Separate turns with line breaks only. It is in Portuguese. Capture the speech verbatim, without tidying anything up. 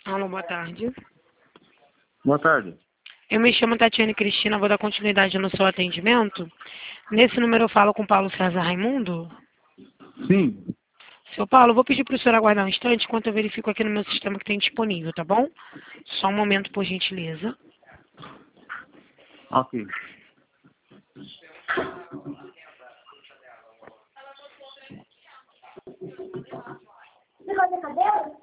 Alô, boa tarde.
Boa tarde.
Eu me chamo Tatiane Cristina, vou dar continuidade no seu atendimento. Nesse número eu falo com o Paulo César Raimundo.
Sim.
Seu Paulo, eu vou pedir para o senhor aguardar um instante enquanto eu verifico aqui no meu sistema que tem disponível, tá bom? Só um momento, por gentileza.
Ok.
Você corta cabelo?